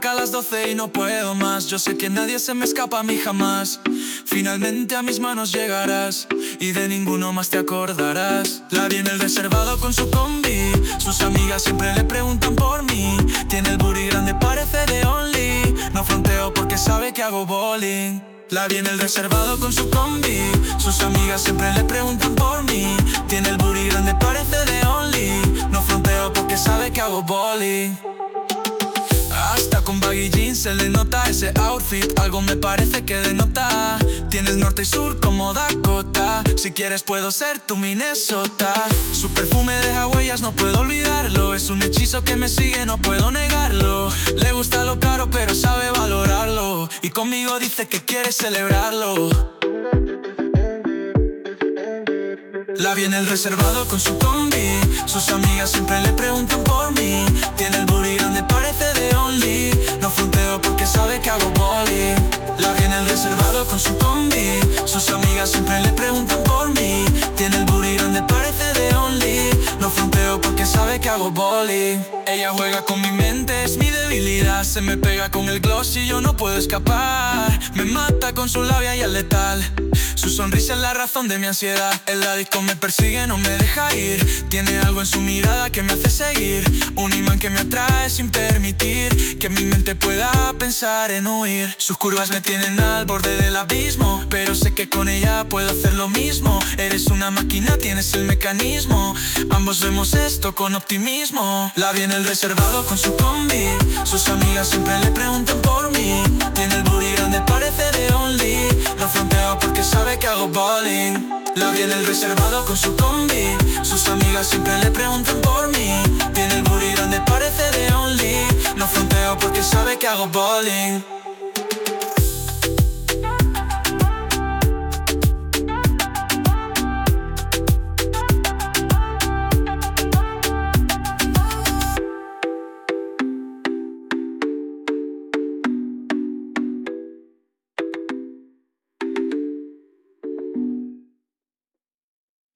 marca las 12 y no puedo más. Yo sé que nadie se me escapa a mí jamás. Finalmente a mis manos llegarás y de ninguno más te acordarás. La vi en el reservado con su combi. Sus amigas siempre le preguntan por mí. Tiene el booty grande, parece de Only. No fronteo porque sabe que hago bowling. La vi en el reservado con su combi. Sus amigas siempre le preguntan por mí. Tiene el booty grande, parece de Only. No fronteo porque sabe que hago bowling. Hasta con baggy jeans se le nota ese outfit. Algo me parece que denota. Tienes norte y sur como Dakota. Si quieres puedo ser tu Minnesota. Su perfume deja huellas, no puedo olvidarlo. Es un hechizo que me sigue, no puedo negarlo. Le gusta lo caro pero sabe valorarlo. Y conmigo dice que quiere celebrarlo. La vi en el reservado con su combi. Sus amigas siempre le preguntan por mí. Tiene el booty grande, parece de Only. No fronteo porque sabe que hago bowling. La vi en el reservado con su combi. Sus amigas siempre le preguntan por mí. Tiene el booty grande, parece de Only. No fronteo porque sabe que hago bowling. Ella juega con mi mente, es mi debilidad. Se me pega con el gloss y yo no puedo escapar. Me mata con su labia y es letal. Su sonrisa es la razón de mi ansiedad. El disco me persigue, no me deja ir. Tiene algo en su mirada que me hace seguir. Un imán que me atrae sin permitir que mi mente pueda pensar en huir. Sus curvas me tienen al borde del abismo, pero sé que con ella puedo hacer lo mismo. Eres una máquina, tienes el mecanismo. Ambos vemos esto con optimismo. La vi en el reservado con su combi. Sus amigas siempre le preguntan por mí. Tiene el booty grande, parece de Only. No fronteo porque sabe que hago bowling. La vi en el reservado con su combi. Sus amigas siempre le preguntan por mí. Tiene el booty grande, parece de Only. No fronteo porque sabe que hago bowling.